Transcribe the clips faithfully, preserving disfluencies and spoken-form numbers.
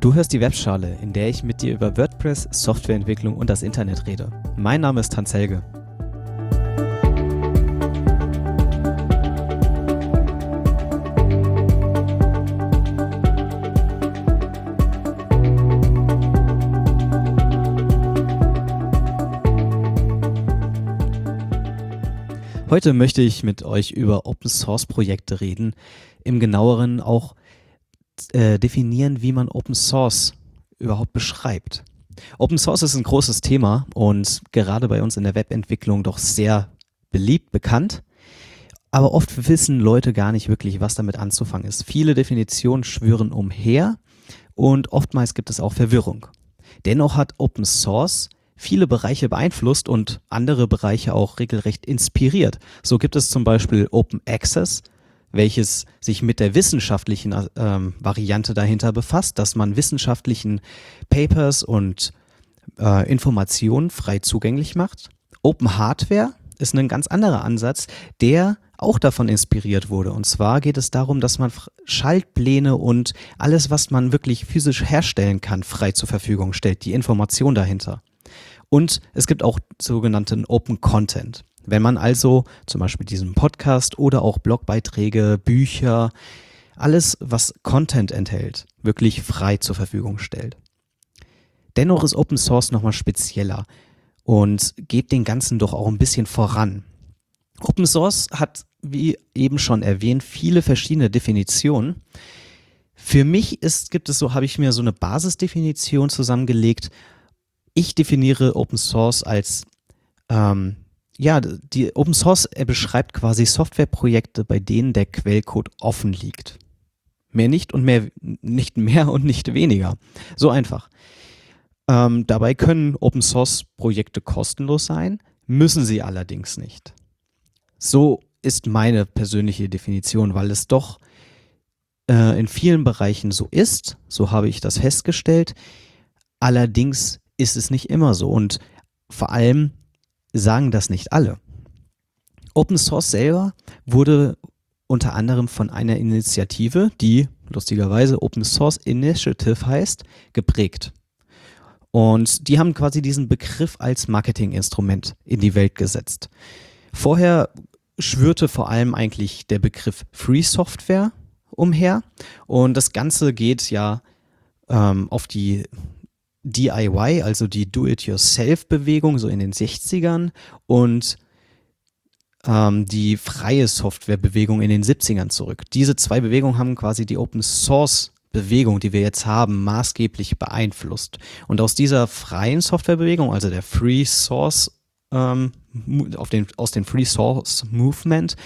Du hörst die Webschale, in der ich mit dir über WordPress, Softwareentwicklung und das Internet rede. Mein Name ist Hans Helge. Heute möchte ich mit euch über Open-Source-Projekte reden, im Genaueren auch äh, definieren, wie man Open-Source überhaupt beschreibt. Open-Source ist ein großes Thema und gerade bei uns in der Webentwicklung doch sehr beliebt, bekannt, aber oft wissen Leute gar nicht wirklich, was damit anzufangen ist. Viele Definitionen schwirren umher und oftmals gibt es auch Verwirrung. Dennoch hat Open-Source viele Bereiche beeinflusst und andere Bereiche auch regelrecht inspiriert. So gibt es zum Beispiel Open Access, welches sich mit der wissenschaftlichen ähm, Variante dahinter befasst, dass man wissenschaftlichen Papers und äh, Informationen frei zugänglich macht. Open Hardware ist ein ganz anderer Ansatz, der auch davon inspiriert wurde. Und zwar geht es darum, dass man Schaltpläne und alles, was man wirklich physisch herstellen kann, frei zur Verfügung stellt, die Information dahinter. Und es gibt auch sogenannten Open Content. Wenn man also zum Beispiel diesen Podcast oder auch Blogbeiträge, Bücher, alles, was Content enthält, wirklich frei zur Verfügung stellt. Dennoch ist Open Source nochmal spezieller und geht den Ganzen doch auch ein bisschen voran. Open Source hat, wie eben schon erwähnt, viele verschiedene Definitionen. Für mich ist, gibt es so, habe ich mir so eine Basisdefinition zusammengelegt. Ich definiere Open Source als, ähm, ja, die Open Source beschreibt quasi Softwareprojekte, bei denen der Quellcode offen liegt. Mehr nicht und mehr, nicht mehr und nicht weniger. So einfach. Ähm, dabei können Open Source Projekte kostenlos sein, müssen sie allerdings nicht. So ist meine persönliche Definition, weil es doch äh, in vielen Bereichen so ist, so habe ich das festgestellt. Allerdings ist es nicht immer so und vor allem sagen das nicht alle. Open Source selber wurde unter anderem von einer Initiative, die lustigerweise Open Source Initiative heißt, geprägt. Und die haben quasi diesen Begriff als Marketinginstrument in die Welt gesetzt. Vorher schwirrte vor allem eigentlich der Begriff Free Software umher und das Ganze geht ja ähm, auf die D I Y, also die Do-it-yourself-Bewegung, so in den sechzigern und ähm, die freie Software-Bewegung in den siebzigern zurück. Diese zwei Bewegungen haben quasi die Open-Source-Bewegung, die wir jetzt haben, maßgeblich beeinflusst. Und aus dieser freien Software-Bewegung, also der Free Source, ähm, auf den, aus dem Free Source Movement,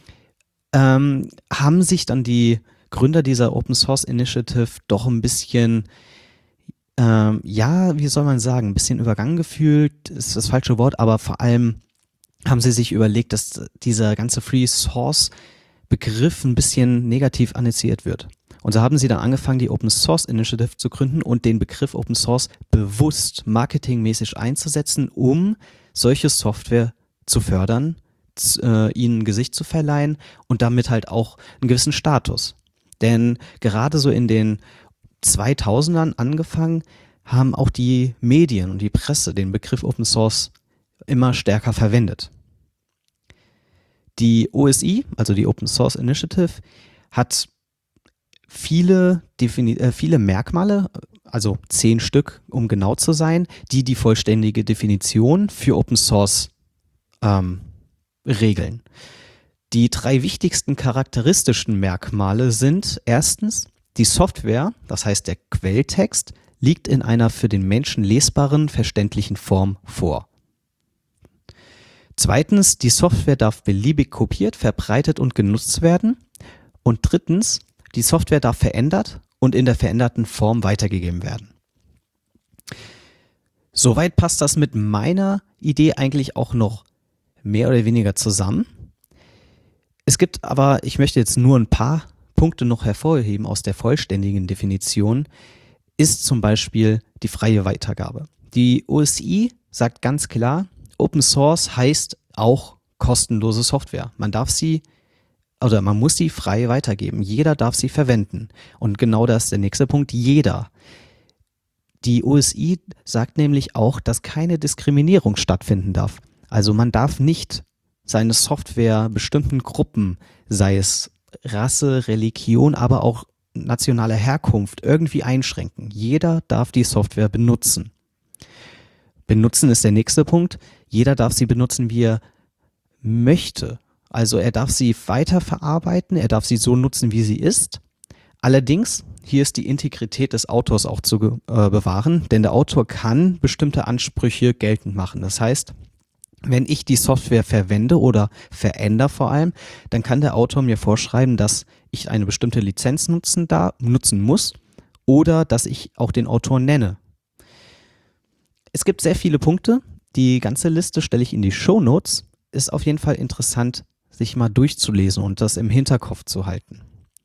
ähm, haben sich dann die Gründer dieser Open-Source Initiative doch ein bisschen Ähm, ja, wie soll man sagen, ein bisschen übergangen gefühlt, ist das falsche Wort, aber vor allem haben sie sich überlegt, dass dieser ganze Free Source Begriff ein bisschen negativ annonciert wird. Und so haben sie dann angefangen, die Open Source Initiative zu gründen und den Begriff Open Source bewusst marketingmäßig einzusetzen, um solche Software zu fördern, z- äh, ihnen ein Gesicht zu verleihen und damit halt auch einen gewissen Status. Denn gerade so in den zweitausendern angefangen, haben auch die Medien und die Presse den Begriff Open Source immer stärker verwendet. Die O S I, also die Open Source Initiative, hat viele, Defini- äh, viele Merkmale, also zehn Stück, um genau zu sein, die die vollständige Definition für Open Source ähm, regeln. Die drei wichtigsten charakteristischen Merkmale sind erstens, die Software, das heißt der Quelltext, liegt in einer für den Menschen lesbaren, verständlichen Form vor. Zweitens, die Software darf beliebig kopiert, verbreitet und genutzt werden. Und drittens, die Software darf verändert und in der veränderten Form weitergegeben werden. Soweit passt das mit meiner Idee eigentlich auch noch mehr oder weniger zusammen. Es gibt aber, ich möchte jetzt nur ein paar Punkte noch hervorheben aus der vollständigen Definition, ist zum Beispiel die freie Weitergabe. Die O S I sagt ganz klar, Open Source heißt auch kostenlose Software. Man darf sie, oder man muss sie frei weitergeben. Jeder darf sie verwenden. Und genau das ist der nächste Punkt, jeder. Die O S I sagt nämlich auch, dass keine Diskriminierung stattfinden darf. Also man darf nicht seine Software bestimmten Gruppen, sei es Rasse, Religion, aber auch nationale Herkunft, irgendwie einschränken. Jeder darf die Software benutzen. Benutzen ist der nächste Punkt. Jeder darf sie benutzen, wie er möchte. Also er darf sie weiterverarbeiten, er darf sie so nutzen, wie sie ist. Allerdings, hier ist die Integrität des Autors auch zu äh, bewahren, denn der Autor kann bestimmte Ansprüche geltend machen. Das heißt, wenn ich die Software verwende oder verändere vor allem, dann kann der Autor mir vorschreiben, dass ich eine bestimmte Lizenz nutzen, da, nutzen muss oder dass ich auch den Autor nenne. Es gibt sehr viele Punkte. Die ganze Liste stelle ich in die Shownotes. Ist auf jeden Fall interessant, sich mal durchzulesen und das im Hinterkopf zu halten.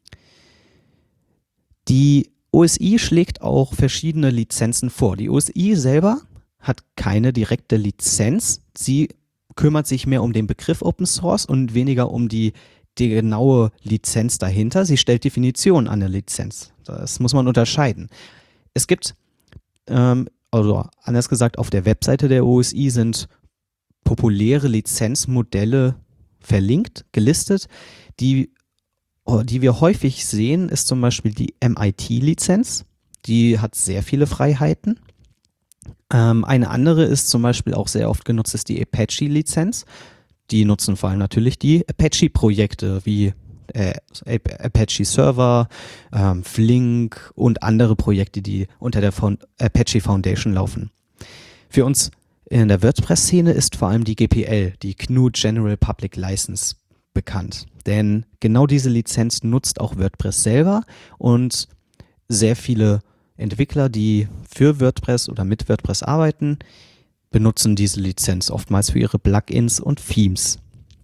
Die O S I schlägt auch verschiedene Lizenzen vor. Die O S I selber hat keine direkte Lizenz. Sie kümmert sich mehr um den Begriff Open Source und weniger um die, die genaue Lizenz dahinter. Sie stellt Definitionen an der Lizenz. Das muss man unterscheiden. Es gibt, ähm, also anders gesagt, auf der Webseite der O S I sind populäre Lizenzmodelle verlinkt, gelistet. Die, die wir häufig sehen, ist zum Beispiel die M I T-Lizenz. Die hat sehr viele Freiheiten. Ähm, eine andere ist zum Beispiel auch sehr oft genutzt, ist die Apache-Lizenz. Die nutzen vor allem natürlich die Apache-Projekte wie äh, Apache Server, ähm, Flink und andere Projekte, die unter der Found- Apache Foundation laufen. Für uns in der WordPress-Szene ist vor allem die G P L, die G N U General Public License, bekannt. Denn genau diese Lizenz nutzt auch WordPress selber und sehr viele Entwickler, die für WordPress oder mit WordPress arbeiten, benutzen diese Lizenz oftmals für ihre Plugins und Themes.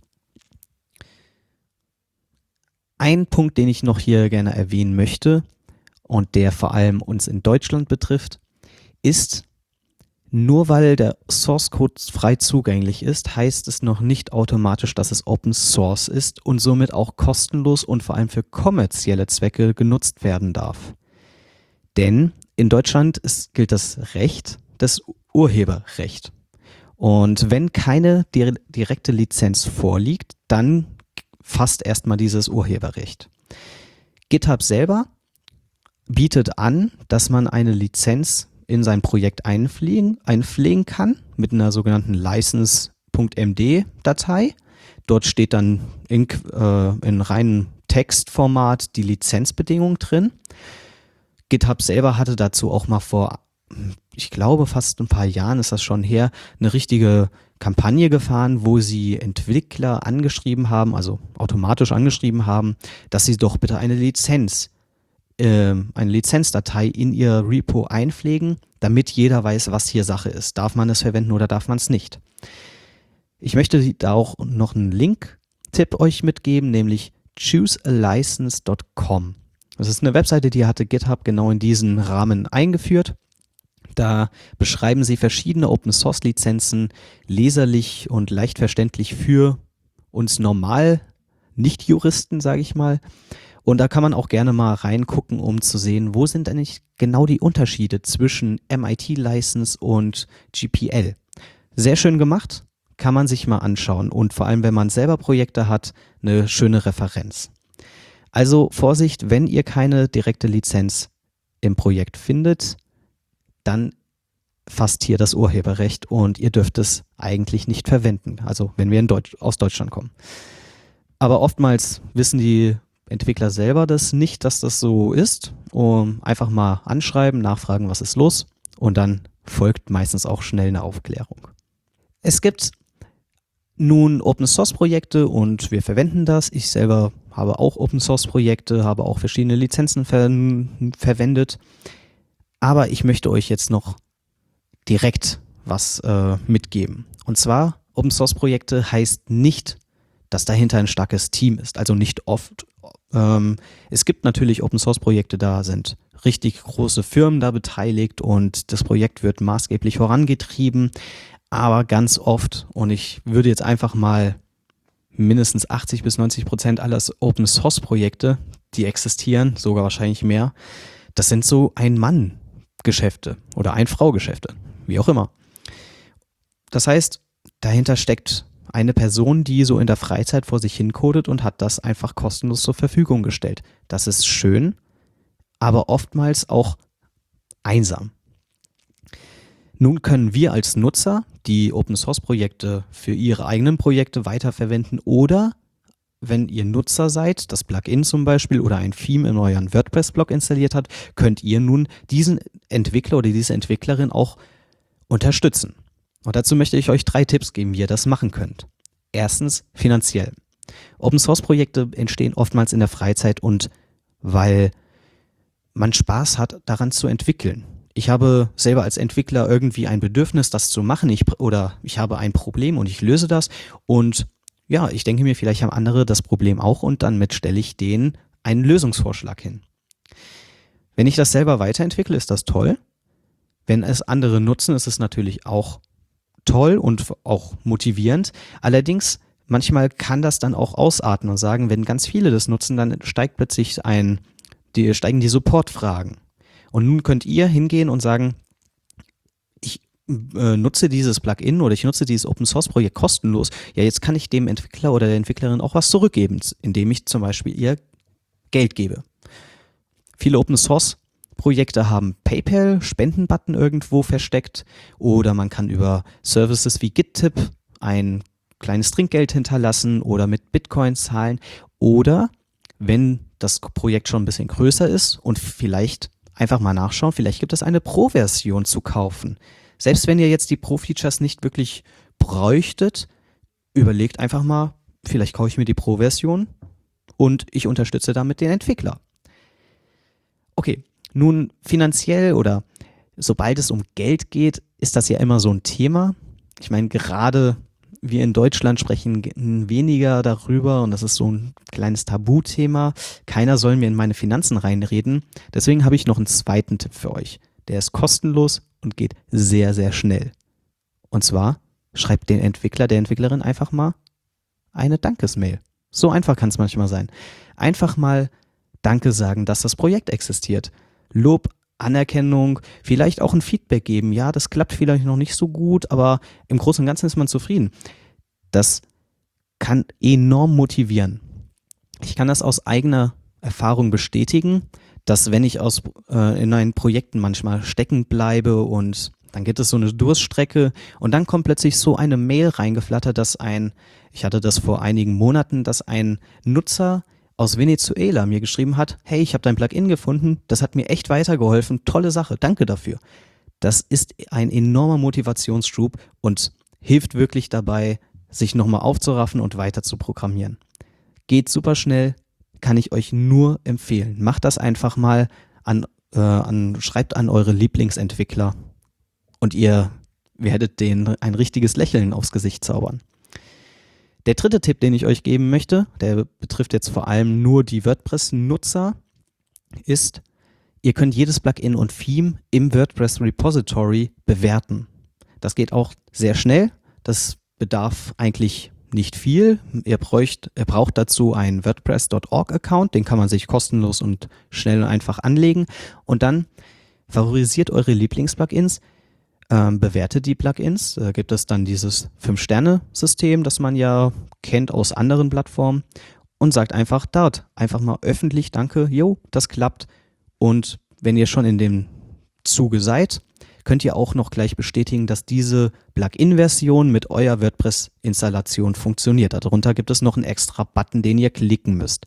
Ein Punkt, den ich noch hier gerne erwähnen möchte und der vor allem uns in Deutschland betrifft, ist, nur weil der Source Code frei zugänglich ist, heißt es noch nicht automatisch, dass es Open Source ist und somit auch kostenlos und vor allem für kommerzielle Zwecke genutzt werden darf. Denn in Deutschland ist, gilt das Recht, das Urheberrecht. Und wenn keine dire- direkte Lizenz vorliegt, dann fasst erstmal dieses Urheberrecht. GitHub selber bietet an, dass man eine Lizenz in sein Projekt einpflegen, einpflegen kann mit einer sogenannten license.md-Datei. Dort steht dann in, äh, in reinem Textformat die Lizenzbedingung drin. GitHub selber hatte dazu auch mal vor, ich glaube fast ein paar Jahren ist das schon her, eine richtige Kampagne gefahren, wo sie Entwickler angeschrieben haben, also automatisch angeschrieben haben, dass sie doch bitte eine Lizenz, äh, eine Lizenzdatei in ihr Repo einpflegen, damit jeder weiß, was hier Sache ist. Darf man es verwenden oder darf man es nicht? Ich möchte da auch noch einen Link-Tipp euch mitgeben, nämlich choose a license dot com. Das ist eine Webseite, die hatte GitHub genau in diesen Rahmen eingeführt. Da beschreiben sie verschiedene Open-Source-Lizenzen leserlich und leicht verständlich für uns normal Nicht-Juristen, sage ich mal. Und da kann man auch gerne mal reingucken, um zu sehen, wo sind eigentlich genau die Unterschiede zwischen M I T-License und G P L. Sehr schön gemacht, kann man sich mal anschauen und vor allem, wenn man selber Projekte hat, eine schöne Referenz. Also Vorsicht, wenn ihr keine direkte Lizenz im Projekt findet, dann fasst hier das Urheberrecht und ihr dürft es eigentlich nicht verwenden, also wenn wir in Deutsch, aus Deutschland kommen. Aber oftmals wissen die Entwickler selber das nicht, dass das so ist. Um einfach mal anschreiben, nachfragen, was ist los und dann folgt meistens auch schnell eine Aufklärung. Es gibt nun Open-Source-Projekte und wir verwenden das. Ich selber habe auch Open-Source-Projekte, habe auch verschiedene Lizenzen ver- verwendet. Aber ich möchte euch jetzt noch direkt was äh, mitgeben. Und zwar, Open-Source-Projekte heißt nicht, dass dahinter ein starkes Team ist. Also nicht oft. Ähm, es gibt natürlich Open-Source-Projekte, da sind richtig große Firmen da beteiligt und das Projekt wird maßgeblich vorangetrieben. Aber ganz oft, und ich würde jetzt einfach mal mindestens achtzig bis neunzig Prozent aller Open-Source-Projekte, die existieren, sogar wahrscheinlich mehr, das sind so Ein-Mann- Geschäfte oder Ein-Frau-Geschäfte, wie auch immer. Das heißt, dahinter steckt eine Person, die so in der Freizeit vor sich hin codet und hat das einfach kostenlos zur Verfügung gestellt. Das ist schön, aber oftmals auch einsam. Nun können wir als Nutzer die Open-Source-Projekte für ihre eigenen Projekte weiterverwenden oder wenn ihr Nutzer seid, das Plugin zum Beispiel oder ein Theme in euren WordPress-Blog installiert habt, könnt ihr nun diesen Entwickler oder diese Entwicklerin auch unterstützen. Und dazu möchte ich euch drei Tipps geben, wie ihr das machen könnt. Erstens, finanziell. Open-Source-Projekte entstehen oftmals in der Freizeit und weil man Spaß hat, daran zu entwickeln. Ich habe selber als Entwickler irgendwie ein Bedürfnis, das zu machen, ich, oder ich habe ein Problem und ich löse das und ja, ich denke mir, vielleicht haben andere das Problem auch und damit stelle ich denen einen Lösungsvorschlag hin. Wenn ich das selber weiterentwickle, ist das toll. Wenn es andere nutzen, ist es natürlich auch toll und auch motivierend. Allerdings, manchmal kann das dann auch ausarten und sagen, wenn ganz viele das nutzen, dann steigt plötzlich ein, die, steigen die Supportfragen. Und nun könnt ihr hingehen und sagen, ich äh, nutze dieses Plugin oder ich nutze dieses Open-Source-Projekt kostenlos. Ja, jetzt kann ich dem Entwickler oder der Entwicklerin auch was zurückgeben, indem ich zum Beispiel ihr Geld gebe. Viele Open-Source-Projekte haben PayPal, Spendenbutton irgendwo versteckt oder man kann über Services wie GitTip ein kleines Trinkgeld hinterlassen oder mit Bitcoin zahlen oder wenn das Projekt schon ein bisschen größer ist und vielleicht einfach mal nachschauen, vielleicht gibt es eine Pro-Version zu kaufen. Selbst wenn ihr jetzt die Pro-Features nicht wirklich bräuchtet, überlegt einfach mal, vielleicht kaufe ich mir die Pro-Version und ich unterstütze damit den Entwickler. Okay, nun finanziell oder sobald es um Geld geht, ist das ja immer so ein Thema. Ich meine, gerade wir in Deutschland sprechen weniger darüber und das ist so ein kleines Tabuthema. Keiner soll mir in meine Finanzen reinreden. Deswegen habe ich noch einen zweiten Tipp für euch. Der ist kostenlos und geht sehr, sehr schnell. Und zwar schreibt den Entwickler, der Entwicklerin einfach mal eine Dankesmail. So einfach kann es manchmal sein. Einfach mal Danke sagen, dass das Projekt existiert. Lob, Anerkennung, vielleicht auch ein Feedback geben. Ja, das klappt vielleicht noch nicht so gut, aber im Großen und Ganzen ist man zufrieden. Das kann enorm motivieren. Ich kann das aus eigener Erfahrung bestätigen, dass wenn ich aus, äh, in meinen Projekten manchmal stecken bleibe und dann gibt es so eine Durststrecke und dann kommt plötzlich so eine Mail reingeflattert, dass ein, ich hatte das vor einigen Monaten, dass ein Nutzer aus Venezuela mir geschrieben hat, hey, ich habe dein Plugin gefunden, das hat mir echt weitergeholfen, tolle Sache, danke dafür. Das ist ein enormer Motivationsschub und hilft wirklich dabei, sich nochmal aufzuraffen und weiter zu programmieren. Geht super schnell, kann ich euch nur empfehlen. Macht das einfach mal, an, äh, an, schreibt an eure Lieblingsentwickler und ihr werdet denen ein richtiges Lächeln aufs Gesicht zaubern. Der dritte Tipp, den ich euch geben möchte, der betrifft jetzt vor allem nur die WordPress-Nutzer, ist, ihr könnt jedes Plugin und Theme im WordPress-Repository bewerten. Das geht auch sehr schnell, das bedarf eigentlich nicht viel. Ihr braucht, ihr braucht dazu einen WordPress Punkt org-Account, den kann man sich kostenlos und schnell und einfach anlegen und dann favorisiert eure Lieblings-Plugins, Ähm, bewertet die Plugins. Da gibt es dann dieses Fünf-Sterne-System, das man ja kennt aus anderen Plattformen und sagt einfach dort, einfach mal öffentlich Danke, jo, das klappt. Und wenn ihr schon in dem Zuge seid, könnt ihr auch noch gleich bestätigen, dass diese Plugin-Version mit eurer WordPress-Installation funktioniert. Darunter gibt es noch einen extra Button, den ihr klicken müsst.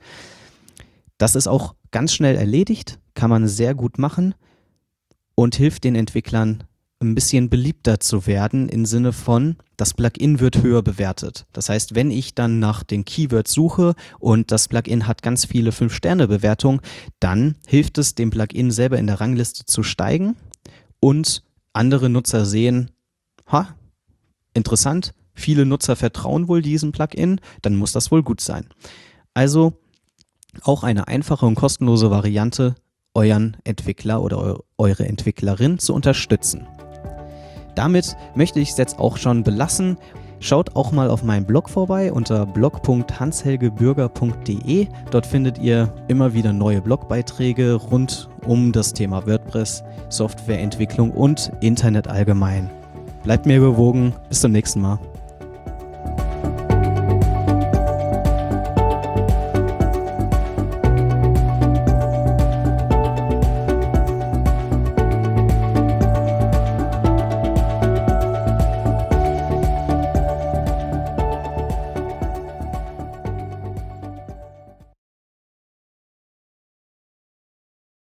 Das ist auch ganz schnell erledigt, kann man sehr gut machen und hilft den Entwicklern, ein bisschen beliebter zu werden im Sinne von, das Plugin wird höher bewertet. Das heißt, wenn ich dann nach den Keywords suche und das Plugin hat ganz viele fünf Sterne Bewertungen, dann hilft es dem Plugin selber in der Rangliste zu steigen und andere Nutzer sehen, ha, interessant, viele Nutzer vertrauen wohl diesem Plugin, dann muss das wohl gut sein. Also auch eine einfache und kostenlose Variante, euren Entwickler oder eure Entwicklerin zu unterstützen. Damit möchte ich es jetzt auch schon belassen. Schaut auch mal auf meinem Blog vorbei unter blog punkt hans helge bürger punkt de. Dort findet ihr immer wieder neue Blogbeiträge rund um das Thema WordPress, Softwareentwicklung und Internet allgemein. Bleibt mir gewogen, bis zum nächsten Mal.